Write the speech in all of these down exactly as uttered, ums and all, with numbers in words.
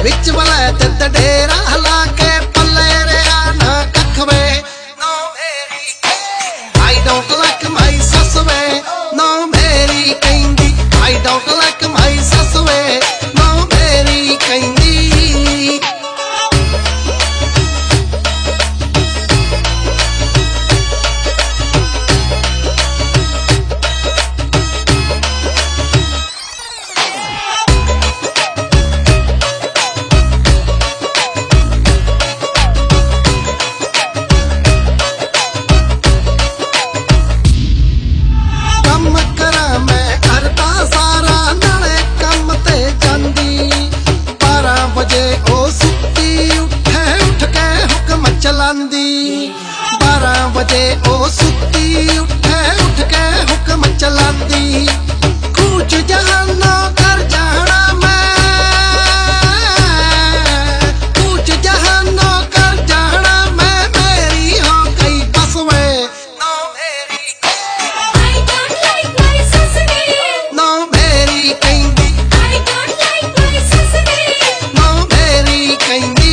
विच वलैत ते डेरा हला के पल्ले रहा ना कख वे। No मेरी I don't like my sauce way. No मेरी कहंदी I don't like my sauce way. No मेरी कहंदी बारह बजे ओ सुती उठे उठ के हुक्म चलांदी। कूच जहानो कर जाना मैं, कूच जहानो कर जाना मैं, मेरी हो गई बस वे। नो मेरी I don't like my ससुरे। नो मेरी कहंदी I don't like my ससुरे। नो मेरी कहंदी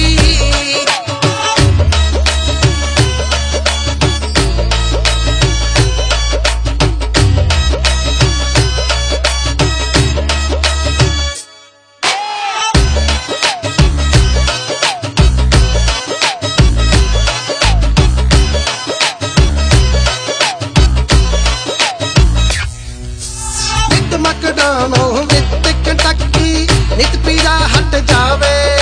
मैकडॉनल्ड विच कंटकी नित पिज़्ज़ा हट जावे।